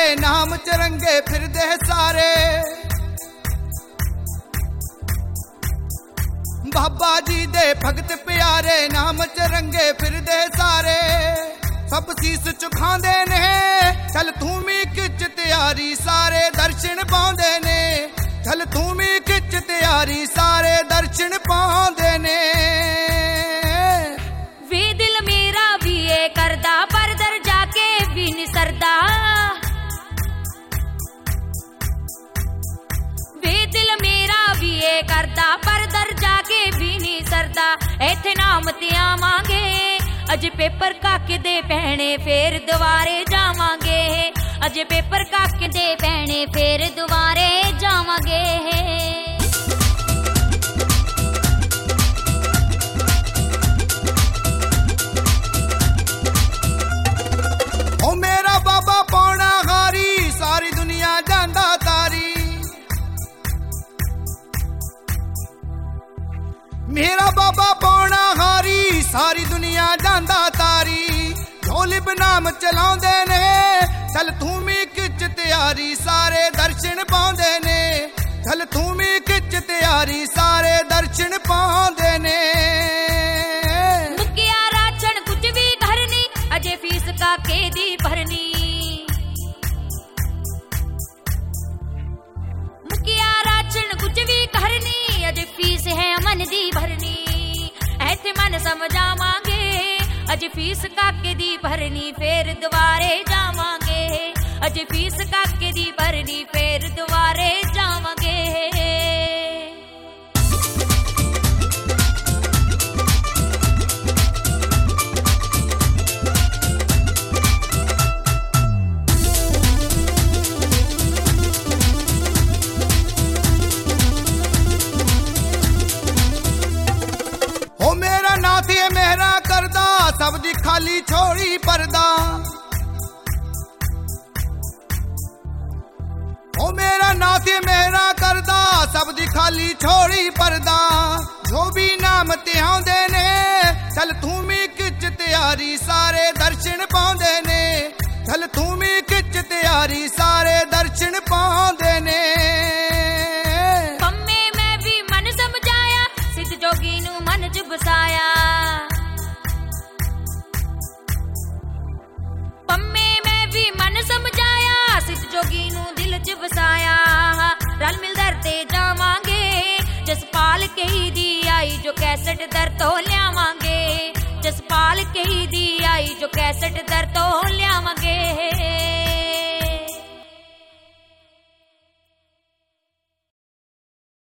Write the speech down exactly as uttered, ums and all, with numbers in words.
नाम चरंगे फिरदे सारे। बाबा जी दे भगत प्यारे नाम चरंगे फिरदे सारे। सब सीस चुखांदे ने चल तू भी किच तैयारी सारे दर्शन पाउंदे ने। चल तू भी किच तैयारी सारे दर्शन पाउंदे ने। वे दिल मेरा भी ये करदा पर दर जाके भी नहीं सरदा। वे दिल मेरा भी ये करदा पर दर जाके भी नहीं सरदा। इत्थे नाम ते आवांगे अज पेपर काके दे पैणे फेर दुबारे जावांगे। अज पेपर काके दे पैणे फेर दुबारे जावांगे। ओ मेरा बाबा पौना हारी सारी दुनिया जांदा तारी। मेरा बाबा पौना हारी सारी दुनिया जांदा तारी। ढोलिब नाम चलाउंदे ने चल तू भी किच तैयारी सारे दर्शन पाउंदे ने। चल तू भी किच तैयारी सारे दर्शन पाउंदे ने। मुकिया राशन कुछ भी घर नी अजे फीस काके दी भरनी। मुकिया राशन कुछ भी घर नी अजे फीस है अमन दी भरनी। ऐथे मन समझावांगे अज फीस काके दी भरनी फेर दुबारे जावांगे। अज फीस काके दी भरनी फेर दुबारे जावांगे। ओ मेरा नाथ ये मेहरा करदा सब दी खाली छोड़ी परदा। ओ मेरा नाथ ये मेहरा करदा सब दी खाली छोड़ी परदा। जो भी नाम ते आउंदे ने चल तू भी किच तैयारी सारे दर्शन पाउंदे ने। चल तू भी किच तैयारी सारे दर्शन पाउंदे ने। पम्मे मैं भी मन समझाया सिद्ध जोगी नू मन च बसाया। पम्मे मैं भी मन समझाया सिद्ध जोगी नू दिल च बसाया। रल मिल दर ते जावांगे जसपाल कही दी आई जो कैसेट दर तो लियावांगे। जसपाल कही दी आई जो कैसेट दर